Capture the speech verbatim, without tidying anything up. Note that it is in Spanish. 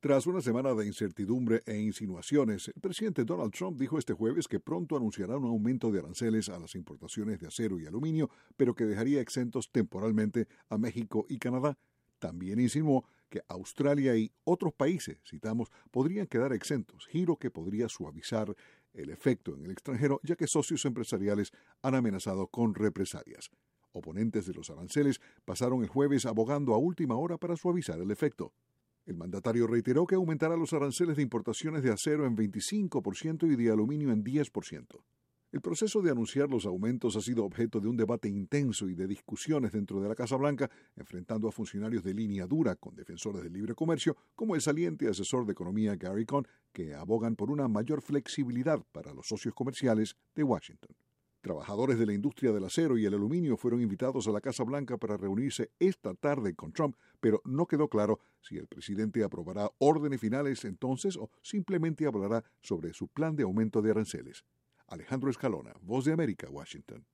Tras una semana de incertidumbre e insinuaciones, el presidente Donald Trump dijo este jueves que pronto anunciará un aumento de aranceles a las importaciones de acero y aluminio, pero que dejaría exentos temporalmente a México y Canadá. También insinuó que Australia y otros países, citamos, podrían quedar exentos, giro que podría suavizar el efecto en el extranjero, ya que socios empresariales han amenazado con represalias. Oponentes de los aranceles pasaron el jueves abogando a última hora para suavizar el efecto. El mandatario reiteró que aumentará los aranceles de importaciones de acero en veinticinco por ciento y de aluminio en diez por ciento. El proceso de anunciar los aumentos ha sido objeto de un debate intenso y de discusiones dentro de la Casa Blanca, enfrentando a funcionarios de línea dura con defensores del libre comercio, como el saliente asesor de economía Gary Cohn, que abogan por una mayor flexibilidad para los socios comerciales de Washington. Trabajadores de la industria del acero y el aluminio fueron invitados a la Casa Blanca para reunirse esta tarde con Trump, pero no quedó claro si el presidente aprobará órdenes finales entonces o simplemente hablará sobre su plan de aumento de aranceles. Alejandro Escalona, Voz de América, Washington.